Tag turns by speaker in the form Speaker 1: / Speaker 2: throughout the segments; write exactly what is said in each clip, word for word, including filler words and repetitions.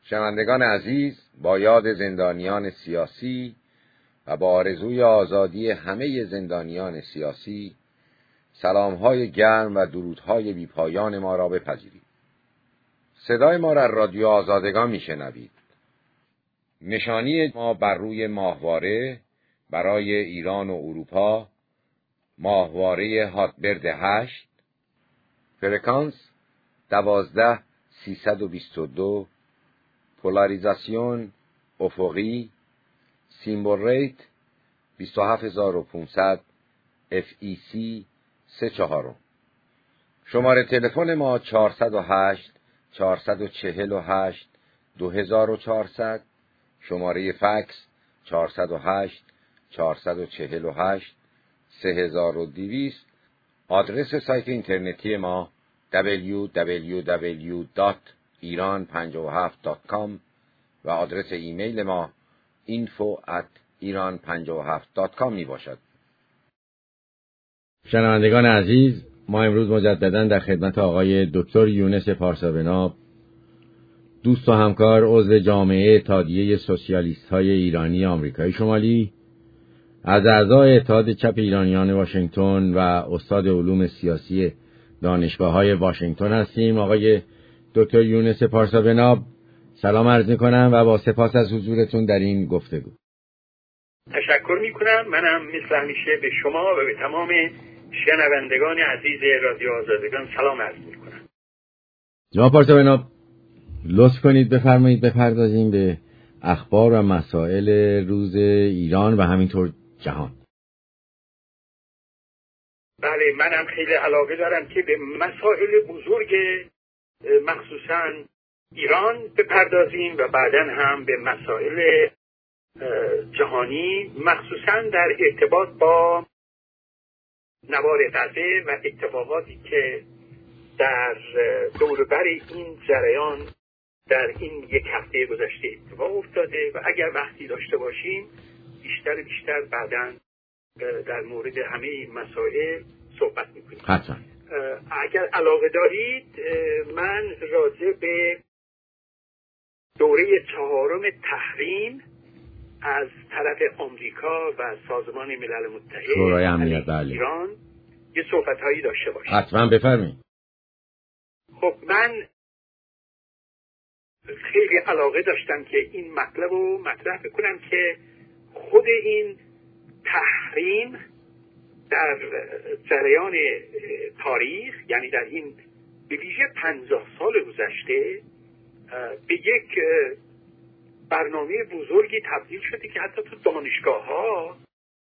Speaker 1: شنوندگان عزیز، با یاد زندانیان سیاسی و با آرزوی آزادی همه زندانیان سیاسی، سلام‌های گرم و درودهای بی‌پایان ما را بپذیرید. صدای ما را از رادیو آزادگان میشنوید. نشانی ما بر روی ماهواره برای ایران و اروپا، ماهواره هاتبرد هشت، فرکانس دوازده سیصد و بیست و دو، پولاریزاسیون افقی، سیمبل ریت بیست و هفت هزار و پانصد، اف ای سی سه چهارم. شماره تلفن ما چهارصد و هشت چهارصد چهل و هشت دو هزار و چهارصد، شماره فکس چهارصد و هشت چهارصد چهل و هشت سه هزار و دویست. آدرس سایت اینترنتی ما دبلیو دبلیو دبلیو دات ایران پنجاه و هفت دات کام و آدرس ایمیل ما اینفو ات ایران پنجاه و هفت دات کام می باشد. شنوندگان عزیز، ما امروز مجددا در خدمت آقای دکتر یونس پارسابناب، دوست و همکار عضو جامعه اتحادیه سوسیالیست‌های ایرانی آمریکای شمالی، از اعضای اتحاد چپ ایرانیان واشنگتن و استاد علوم سیاسی دانشگاه‌های واشنگتن هستیم. آقای دکتر یونس پارسابناب، سلام عرض می‌کنم و با سپاس از حضورتون در این گفتگو.
Speaker 2: تشکر می‌کنم. منم مثل همیشه به شما و به تمام شنوندگان عزیز رادیو آزادگان سلام عرض می‌کنم.
Speaker 1: جناب پارسابناب، لطف کنید بفرمایید بپردازیم به اخبار و مسائل روز ایران و همینطور جهان.
Speaker 2: بله، منم خیلی علاقه دارم که به مسائل بزرگ مخصوصاً ایران بپردازیم و بعداً هم به مسائل جهانی، مخصوصاً در ارتباط با نوار غزه و اتفاقاتی که در دوربر این جریان در این یک هفته گذشته اتفاق افتاده و اگر وقتی داشته باشیم بیشتر بیشتر بعداً در مورد همه این مسائل صحبت میکنیم.
Speaker 1: حتما.
Speaker 2: اگر علاقه دارید من راجع به دوره چهارم تحریم از طرف آمریکا و سازمان ملل متحد
Speaker 1: شورای امنیت بله.
Speaker 2: ایران یه صحبت هایی داشته باشیم.
Speaker 1: حتما بفرمایید.
Speaker 2: خب من خیلی علاقه داشتم که این مطلب رو مطرح بکنم که خود این تحریم در جریان تاریخ، یعنی در این به ویژه پنجاه سال گذشته، به یک برنامه بزرگی تبدیل شده که حتی تو دانشگاه ها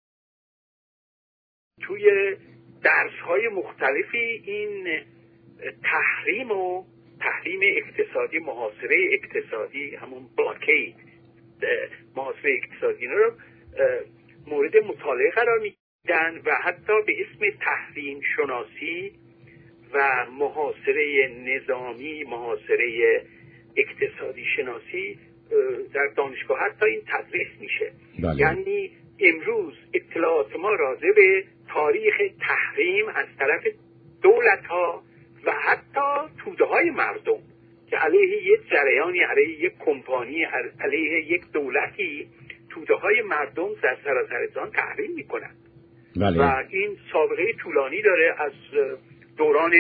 Speaker 2: توی درس های مختلفی این تحریم و تحریم اقتصادی، محاصره اقتصادی، همون بلاکید، محاصره اقتصادی رو مورد مطالعه قرار میدن و حتی به اسم تحریم شناسی و محاصره نظامی، محاصره اقتصادی شناسی در دانشگاه حتی این تدریس میشه.
Speaker 1: بله.
Speaker 2: یعنی امروز اطلاعات ما راجع به تاریخ تحریم از طرف دولت ها و حتی توده های مردم که علیه یک جریانی، علیه یک کمپانی، علیه یک دولتی توده های مردم در سراسر جهان تحریم میکنن.
Speaker 1: بله.
Speaker 2: و این سابقه طولانی داره، از دوران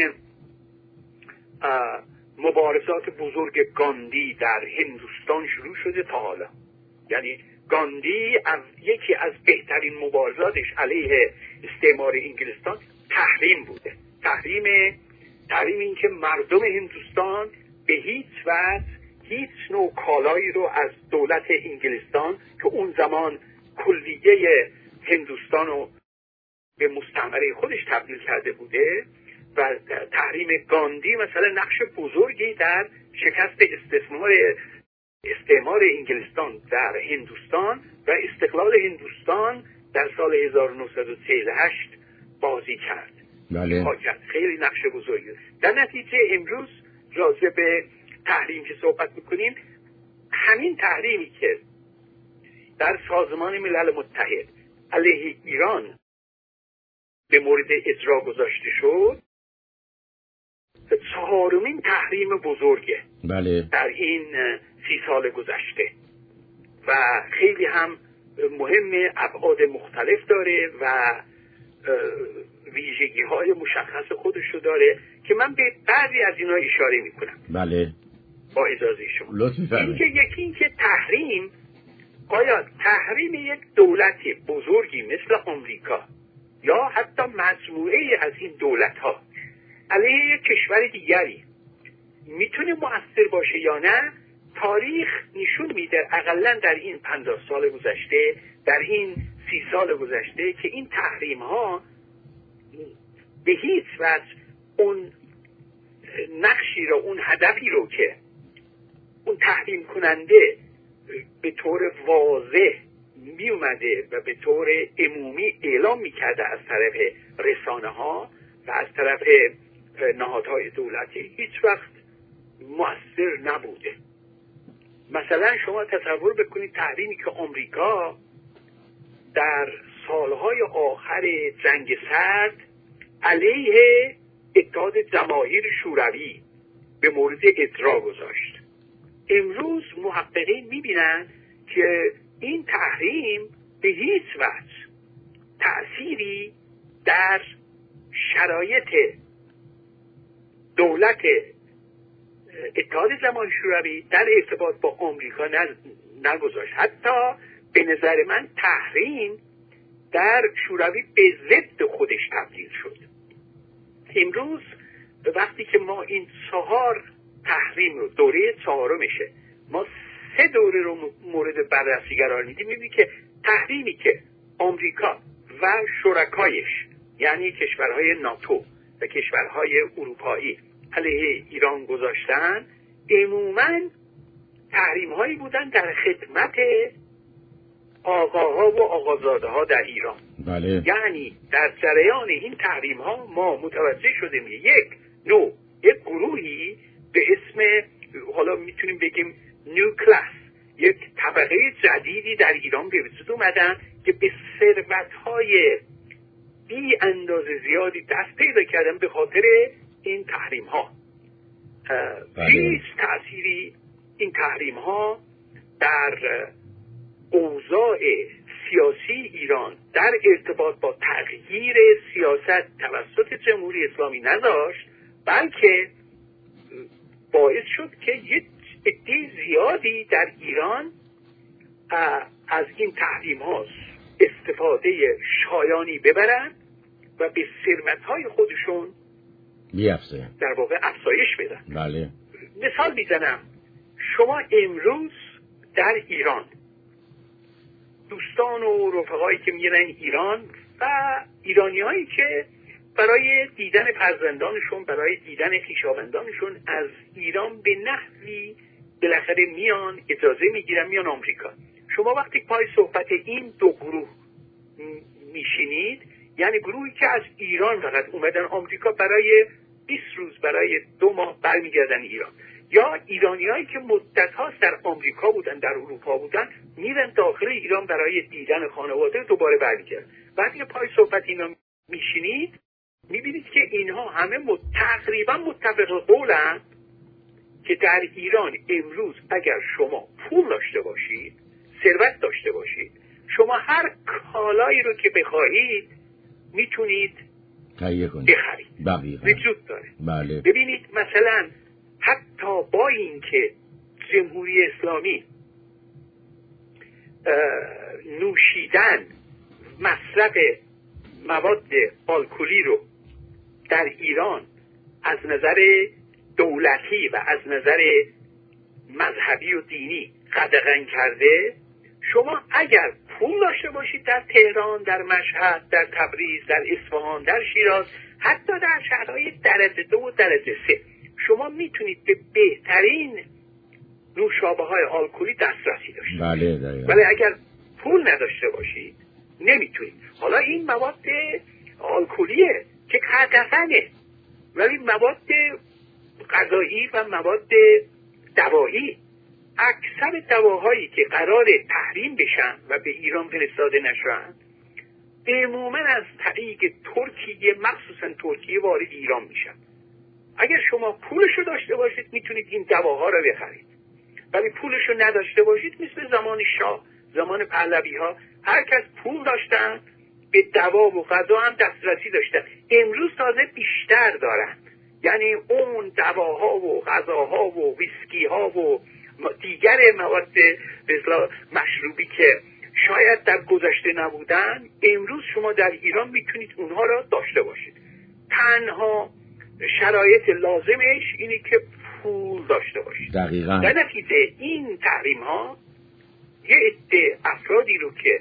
Speaker 2: مبارزات بزرگ گاندی در هندوستان شروع شده تا حالا. یعنی گاندی از یکی از بهترین مبارزاتش علیه استعمار انگلستان تحریم بوده. تحریم تحریم این که مردم هندوستان به هیچ وجه هیچ نوع کالایی رو از دولت انگلستان که اون زمان کلیه هندوستان رو به مستعمره خودش تبدیل کرده بوده، و تحریم گاندی مثلا نقش بزرگی در شکست استثمار استعمار انگلستان در هندوستان و استقلال هندوستان در سال هزار و نهصد و چهل و هشت بازی کرد.
Speaker 1: بله.
Speaker 2: خیلی نقش بزرگی. در نتیجه امروز راجع به تحریم که صحبت میکنیم، همین تحریمی که در سازمان ملل متحد علیه ایران به مورد اجرا گذاشته شد، چهارمین تحریم بزرگه.
Speaker 1: بله.
Speaker 2: در این سی سال گذشته و خیلی هم مهم، ابعاد مختلف داره و ویژگی های مشخص خودشو داره که من به بعضی از اینا اشاره میکنم.
Speaker 1: بله
Speaker 2: با اجازه شما.
Speaker 1: لطفی فرمایید.
Speaker 2: اینکه یکی اینکه تحریم، آیا تحریم یک دولت بزرگی مثل آمریکا یا حتی مجموعه از این دولت ها علیه یک کشور دیگری میتونه مؤثر باشه یا نه؟ تاریخ نشون میده اقلا در این پنجاه سال گذشته، در این سی سال گذشته، که این تحریم ها به هیچ وجه اون نقشی رو، اون هدفی رو که اون تحریم کننده به طور واضح می اومده و به طور عمومی اعلام میکرده از طرف رسانه ها و از طرف نهادهای دولتی، هیچ وقت مؤثر نبوده. مثلا شما تصور بکنید تحریمی که آمریکا در سالهای آخر جنگ سرد علیه اتحاد جماهیر شوروی به مورد اجرا گذاشت. امروز محققین میبینن که این تحریم به هیچ وجه تأثیری در شرایط دولت اتحاد جماهیر شوروی در ارتباط با آمریکا نگذاشت. حتی به نظر من تحریم در شوروی به ضد خودش تبدیل شد. امروز وقتی که ما این چهار تحریم رو، دوره چهارمشه، ما سه دوره رو مورد بررسی قرار میدیم، میبینیم که تحریمی که آمریکا و شرکایش یعنی کشورهای ناتو و کشورهای اروپایی علیه ایران گذاشتن، عموماً تحریم هایی بودن در خدمت آقاها و آقازاده ها در ایران.
Speaker 1: بله.
Speaker 2: یعنی در جریان این تحریم ها ما متوجه شدیم یک نوع، یک گروهی به اسم، حالا میتونیم بگیم نیو کلاس، یک طبقه جدیدی در ایران به وجود اومدن که به ثروت‌های بی اندازه زیادی دست پیدا کردن به خاطر این تحریم ها. هیچ تأثیری این تحریم ها در اوضاع سیاسی ایران در ارتباط با تغییر سیاست توسط جمهوری اسلامی نداشت، بلکه باعث شد که یک عده زیادی در ایران از این تحریم ها استفاده شایانی ببرن و به ثروت‌های خودشون
Speaker 1: بیافزاین، در
Speaker 2: واقع افزایش بدن.
Speaker 1: بله.
Speaker 2: مثال میزنم، شما امروز در ایران دوستان و رفقایی که میرن ایران و ایرانی هایی که برای دیدن فرزندانشون، برای دیدن خویشاوندانشون از ایران به نحوی بالاخره میان، اجازه میگیرن میان آمریکا. شما وقتی پای صحبت این دو گروه میشینید، یعنی گروهی که از ایران فقط اومدن آمریکا برای بیست روز، برای دو ماه برمیگردن ایران، یا ایرانیایی که مدت هاست در آمریکا بودن، در اروپا بودن، میرن داخل ایران برای دیدن خانواده، دوباره برمیگردن. وقتی که پای صحبت اینا میشینید میبینید که اینها همه تقریبا متفق قولن که در ایران امروز اگر شما پول داشته باشید، ثروت داشته باشید، شما هر کالایی رو که بخواهید میتونید
Speaker 1: تهیه کنید،
Speaker 2: بخرید. وجود داره.
Speaker 1: بله.
Speaker 2: ببینید مثلا حتی با اینکه جمهوری اسلامی نوشیدن، مصرف مواد الکلی رو در ایران از نظر دولتی و از نظر مذهبی و دینی قدغن کرده، شما اگر پول داشته باشید در تهران، در مشهد، در تبریز، در اصفهان، در شیراز، حتی در شهرهای درجه دو و درجه سه، شما میتونید به بهترین نوشابه های الکلی دسترسی داشته
Speaker 1: بله دقیقا.
Speaker 2: ولی اگر پول نداشته باشید نمیتونید. حالا این مواد الکلیه که قطعاً، ولی مواد غذایی و مواد دوایی، اکثر دواهایی که قرار تحریم بشن و به ایران فرستاده نشن عموما از طریق ترکیه، مخصوصا ترکیه، وارد ایران میشن. اگر شما پولشو داشته باشید میتونید این دواها رو بخرید، ولی پولشو نداشته باشید، مثل زمان شاه، زمان پهلوی ها، هر کس پول داشتن به دوا و غذا هم دسترسی داشتن. امروز تازه بیشتر دارن، یعنی اون دواها و غذاها و ویسکی ها و دیگر مواد مثلا مشروبی که شاید در گذشته نبودن، امروز شما در ایران میتونید اونها را داشته باشید. تنها شرایط لازمش اینه که پول داشته باشید.
Speaker 1: دقیقاً.
Speaker 2: در نتیجه این تحریم ها یه عده افرادی رو که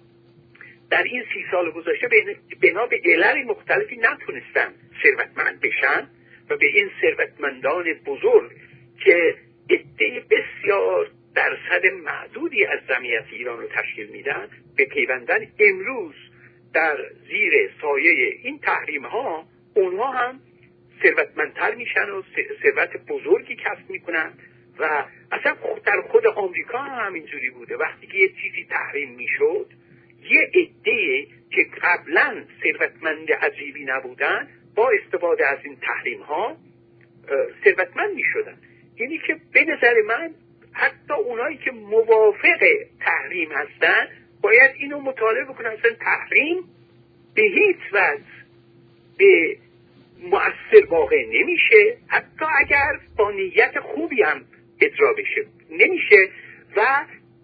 Speaker 2: در این سی سال گذشته بنا به علل مختلفی نتونستن ثروتمند بشن و به این ثروتمندان بزرگ که عده بسیار درصد معدودی از جمعیت ایران رو تشکیل میدن به پیوندن، امروز در زیر سایه این تحریم ها اونها هم ثروتمندتر میشن و ثروت بزرگی کسب میکنن. و اصلا در خود آمریکا هم همینجوری بوده، وقتی که یه چیزی تحریم میشد یه عده که قبلا ثروتمند عجیبی نبودن با استفاده از این تحریم ها ثروتمند میشدن. اینی که به نظر من حتی اونایی که موافق تحریم هستن باید اینو مطالعه بکنن، اصلا تحریم به هیچ وجه به مؤثر واقع نمیشه، حتی اگر با نیت خوبی هم اجرا بشه نمیشه. و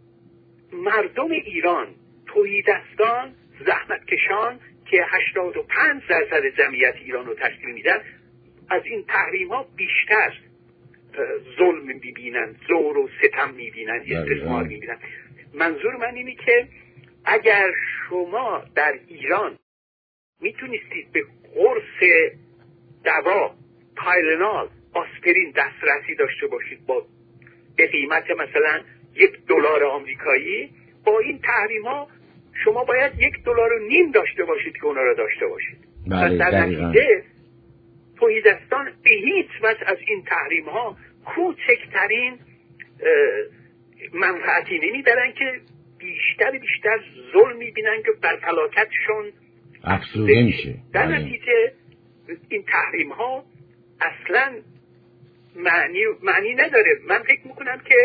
Speaker 2: مردم ایران، تهیدستان، زحمتکشان که هشتاد و پنج درصد جمعیت ایران رو تشکیل میدن، از این تحریم ها بیشتر ظلم میبینن، زور و ستم میبینن، استثمار میبینن. منظور من اینه که اگر شما در ایران میتونستید به قرص دوا تایلنال، آسپرین دسترسی داشته باشید با به قیمت مثلا یک دلار آمریکایی، با این تحریم ها شما باید یک دلار و نیم داشته باشید که اونا را داشته باشید.
Speaker 1: بله،
Speaker 2: در نتیجه تهیدستان به هیچ وجه از این تحریم ها کوچکترین منفعتی نمیبرن که بیشتر بیشتر ظلم میبینن که بر فلاکتشون
Speaker 1: افزوده میشه.
Speaker 2: در نتیجه این تحریم ها اصلا معنی معنی نداره. من فکر میکنم که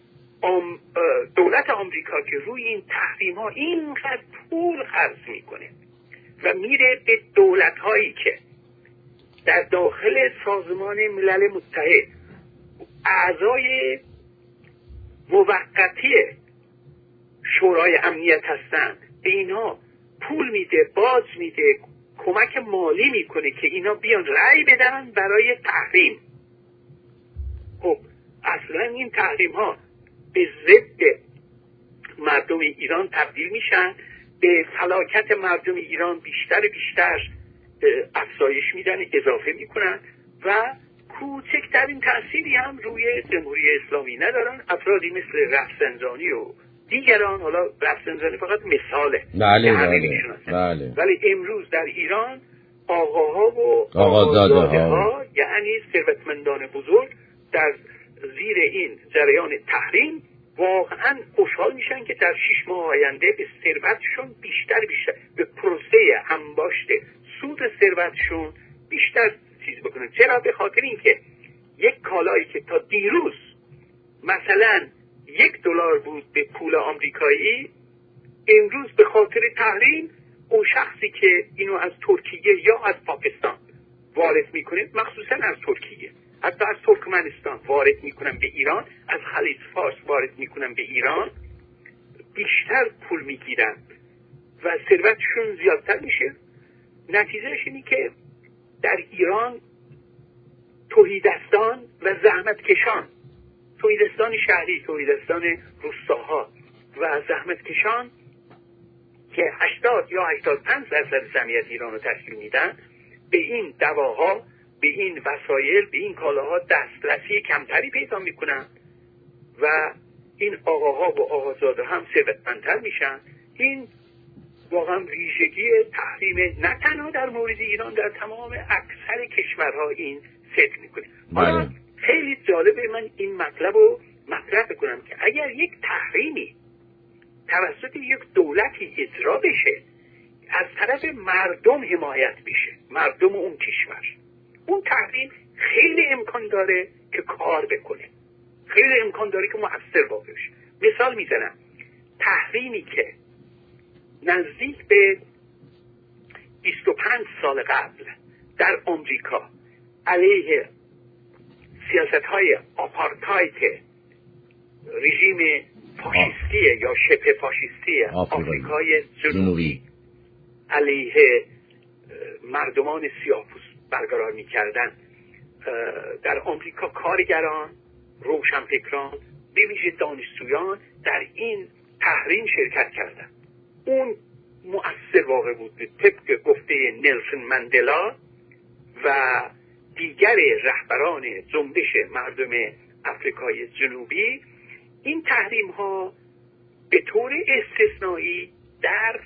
Speaker 2: دولت آمریکا که روی این تحریم ها اینقدر پول خرج میکنه و میره به دولت هایی که در داخل سازمان ملل متحد اعضای موقتی شورای امنیت هستن، به اینا پول میده، باج میده، کمک مالی میکنه که اینا بیان رأی بدن برای تحریم. خب اصلا این تحریم ها به ضد مردم ایران تبدیل میشن، به فلاکت مردم ایران بیشتر بیشتر افزایش میدن، اضافه میکنن و کوچکترین تأثیری هم روی جمهوری اسلامی ندارن. افرادی مثل رفسنجانی و دیگران، حالا رفسنجانی فقط مثاله،
Speaker 1: بله بله بله،
Speaker 2: ولی امروز در ایران آقاها و
Speaker 1: آقازاده
Speaker 2: ها,
Speaker 1: ها
Speaker 2: یعنی ثروتمندان بزرگ در زیر این جریان تحریم واقعا خوشحال میشن که در شش ماه آینده به ثروتشون بیشتر بیشتر به پروسه انباشت سود ثروتشون بیشتر چیز بکنن. چرا؟ به خاطر اینکه یک کالایی که تا دیروز مثلا یک دلار بود به پول آمریکایی، امروز به خاطر تحریم اون شخصی که اینو از ترکیه یا از پاکستان وارد میکنه، مخصوصا از ترکیه، حتی از ترکمنستان وارد میکنن به ایران، از خلیج فارس وارد میکنن به ایران، بیشتر پول میگیرن و ثروتشون زیادتر میشه. نتیجهش اینی که در ایران تهیدستان و زحمتکشان، تهیدستان شهری، تهیدستان روستاها و زحمتکشان که هشتاد یا هشتاد و پنج درصد جمعیت ایران رو تشکیل میدن، به این دواها، به این وسایل، به این کالاها دسترسی کمتری پیدا میکنن و این آقاها و آقازاده هم ثروتمندتر میشن. این واقعا ویژگی تحریم نه تنها در مورد ایران، در تمام اکثر کشورها این ست میکنه. حالا خیلی جالبه من این مطلب رو مطرح بکنم که اگر یک تحریمی توسط یک دولتی اجرا بشه، از طرف مردم حمایت بشه، مردم اون کشور، اون تحریم خیلی امکان داره که کار بکنه. خیلی امکان داره که مؤثر واقع بشه. مثال میزنم، تحریمی که نزدیک به بیست و پنج سال قبل در آمریکا علیه سیاست‌های آپارتاید رژیم فاشیستی یا شبه فاشیستی آفریقای جنوبی علیه مردمان سیاه‌پوست برقرار می‌کردن، در آمریکا کارگران، روشنفکران، به ویژه دانشجویان در این تحریم شرکت کردند. اون مؤثر واقع بود. طبق گفته نلسون ماندلا و دیگر رهبران جنبش مردم آفریقای جنوبی، این تحریم ها به طور استثنایی در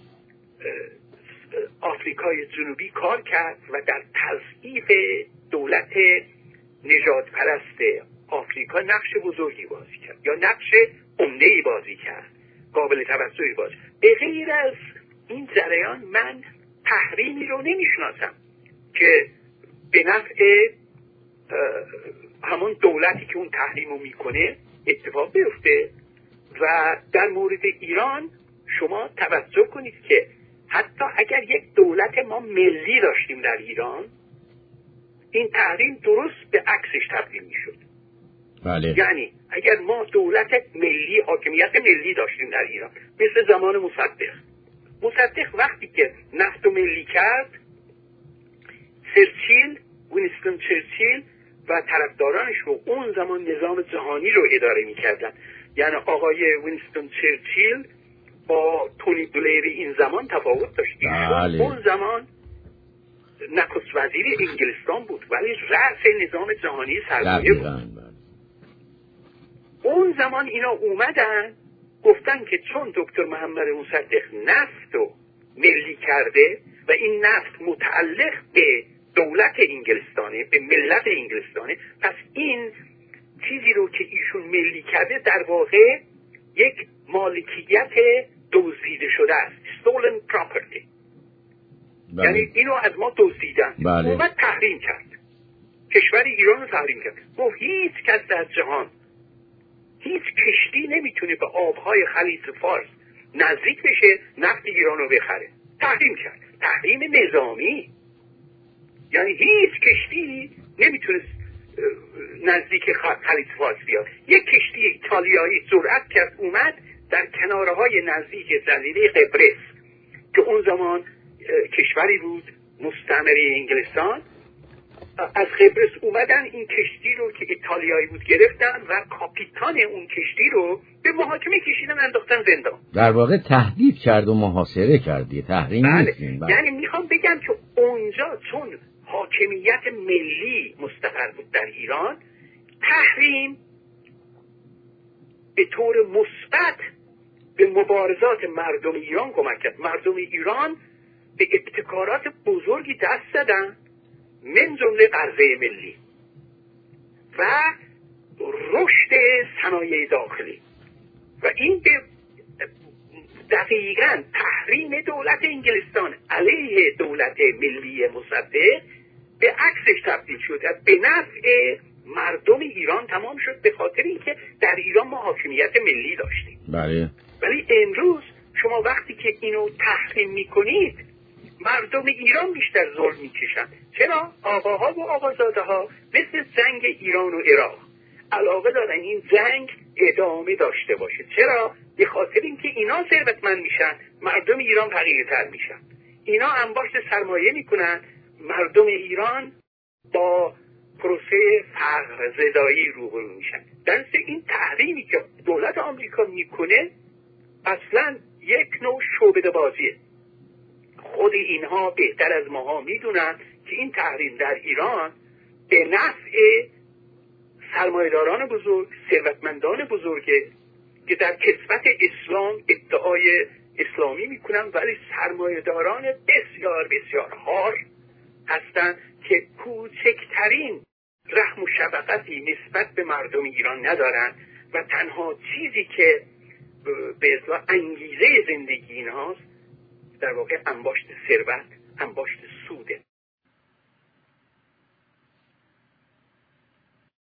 Speaker 2: آفریقای جنوبی کار کرد و در تضعیف دولت نژاد پرست آفریقا نقش بزرگی بازی کرد یا نقش عمده‌ای بازی کرد، قابل توجهی بازی. به غیر از این جریان من تحریمی رو نمیشناسم که به نفع همون دولتی که اون تحریم رو میکنه اتفاق بیفته. و در مورد ایران شما توجه کنید که حتی اگر یک دولت ما ملی داشتیم در ایران، این تحریم درست به عکسش تبدیل میشد.
Speaker 1: بله.
Speaker 2: یعنی اگر ما دولت ملی، حاکمیت ملی داشتیم در ایران مثل زمان مصدق، مصدق وقتی که نفت ملی کرد، چرچیل، وینستون چرچیل و طرفدارانش رو اون زمان نظام جهانی رو اداره میکردن. یعنی آقای وینستون چرچیل با تونی بلیر این زمان تفاوت داشت. ایشون اون زمان نخست وزیر انگلستان بود ولی رأس نظام جهانی سرمایه بود. اون زمان اینا اومدن گفتن که چون دکتر محمد مصدق نفت رو ملی کرده و این نفت متعلق به دولت انگلستانه، به ملت انگلستانه، پس این چیزی رو که ایشون ملی کرده در واقع یک مالکیت دزدیده شده است، stolen property. بله. یعنی اینو از ما دزدیدن.
Speaker 1: بله.
Speaker 2: اومد تحریم کرد، کشور ایران رو تحریم کرد. گفت هیچ کس در جهان، هیچ کشتی نمیتونه به آبهای خلیج فارس نزدیک بشه نفت ایران رو بخره. تحریم کرد، تحریم نظامی. یعنی هیچ کشتی نمیتونه نزدیک خلیج فارس بیاد. یک کشتی ایتالیایی جرأت کرد اومد در کنارهای نزدیک جزیره قبرس که اون زمان کشوری بود مستعمره انگلستان، از قبرس اومدن این کشتی رو که ایتالیایی بود گرفتن و کاپیتان اون کشتی رو به محاکمه کشیدن، انداختن زندان.
Speaker 1: در واقع تهدید کرد و محاصره کردی، تحریم
Speaker 2: بله.
Speaker 1: نیستیم. بله.
Speaker 2: یعنی میخوام بگم که اونجا چون حاکمیت ملی مستقر بود در ایران، تحریم به طور مثبت به مبارزات مردم ایران کمک کرد. مردم ایران به ابتکارات بزرگی دست زدن، من جمله قرضه ملی و رشد صنایع داخلی. و این به دقیقاً تحریم دولت انگلستان علیه دولت ملی مصدق به عکسش تبدیل شد، به نفع مردم ایران تمام شد، به خاطر اینکه در ایران ما حاکمیت ملی داشتیم.
Speaker 1: بله.
Speaker 2: ولی امروز شما وقتی که اینو تحریم میکنید، مردم ایران بیشتر ظلم میکشن. چرا؟ آقاها و آقازاده ها مثل جنگ ایران و عراق علاقه دارن این جنگ ادامه داشته باشه. چرا؟ به خاطر اینکه اینا ثروتمند میشن، مردم ایران فقیرتر میشن. اینا انباشت سرمایه میکنن، مردم ایران با پروسه فقر زدایی روبرو میشن. در این تحریمی که دولت آمریکا میکنه اصلا یک نوع شعبده بازیه. خود اینها بهتر از ماها میدونن که این تحریم در ایران به نفع سرمایه‌داران بزرگ، ثروتمندان بزرگه که در کسوت اسلام ادعای اسلامی میکنن ولی سرمایه‌داران بسیار بسیار هار هستن که کوچکترین رحم و شفقتی نسبت به مردم ایران ندارن و تنها چیزی که به اصطلاح انگیزه زندگی اینهاست در واقع انباشت ثروت، انباشت سوده.